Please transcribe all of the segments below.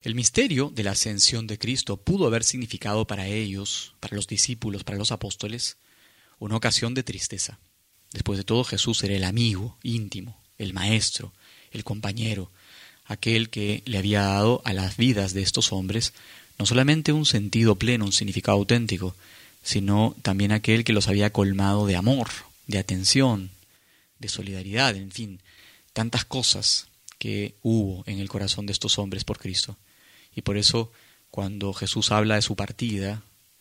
El misterio de la ascensión de Cristo pudo haber significado para ellos, para los discípulos, para los apóstoles, una ocasión de tristeza. Después de todo, Jesús era el amigo íntimo, el maestro, el compañero, aquel que le había dado a las vidas de estos hombres no solamente un sentido pleno, un significado auténtico, sino también aquel que los había colmado de amor, de atención, de solidaridad, en fin, tantas cosas que hubo en el corazón de estos hombres por Cristo. Y por eso, cuando Jesús habla de su partida,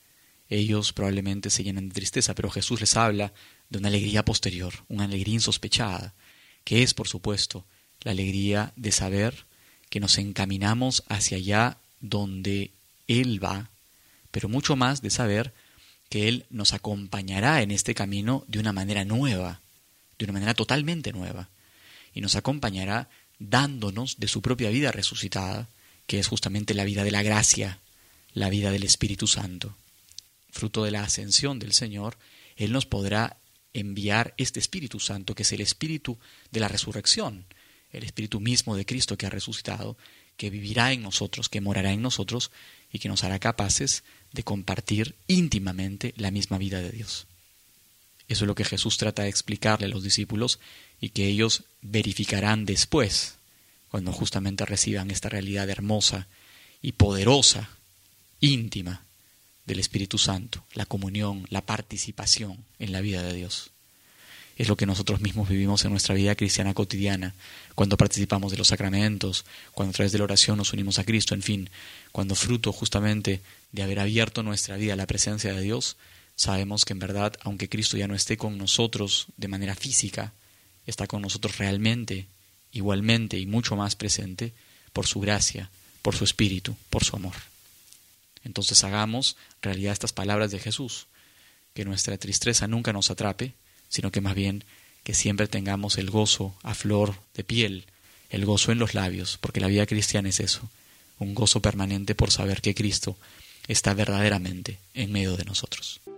ellos probablemente se llenan de tristeza, pero Jesús les habla de una alegría posterior, una alegría insospechada, que es, por supuesto, la alegría de saber que nos encaminamos hacia allá donde Él va, pero mucho más de saber que Él nos acompañará en este camino de una manera nueva, de una manera totalmente nueva, y nos acompañará dándonos de su propia vida resucitada, que es justamente la vida de la gracia, la vida del Espíritu Santo. Fruto de la ascensión del Señor, Él nos podrá enviar este Espíritu Santo, que es el Espíritu de la resurrección, el Espíritu mismo de Cristo que ha resucitado, que vivirá en nosotros, que morará en nosotros y que nos hará capaces de compartir íntimamente la misma vida de Dios. Eso es lo que Jesús trata de explicarle a los discípulos y que ellos verificarán después, cuando justamente reciban esta realidad hermosa y poderosa, íntima, del Espíritu Santo, la comunión, la participación en la vida de Dios. Es lo que nosotros mismos vivimos en nuestra vida cristiana cotidiana, cuando participamos de los sacramentos, cuando a través de la oración nos unimos a Cristo, en fin, cuando fruto justamente de haber abierto nuestra vida a la presencia de Dios, sabemos que en verdad, aunque Cristo ya no esté con nosotros de manera física, está con nosotros realmente, igualmente y mucho más presente, por su gracia, por su Espíritu, por su amor. Entonces hagamos realidad estas palabras de Jesús, que nuestra tristeza nunca nos atrape, sino que más bien que siempre tengamos el gozo a flor de piel, el gozo en los labios, porque la vida cristiana es eso, un gozo permanente por saber que Cristo está verdaderamente en medio de nosotros.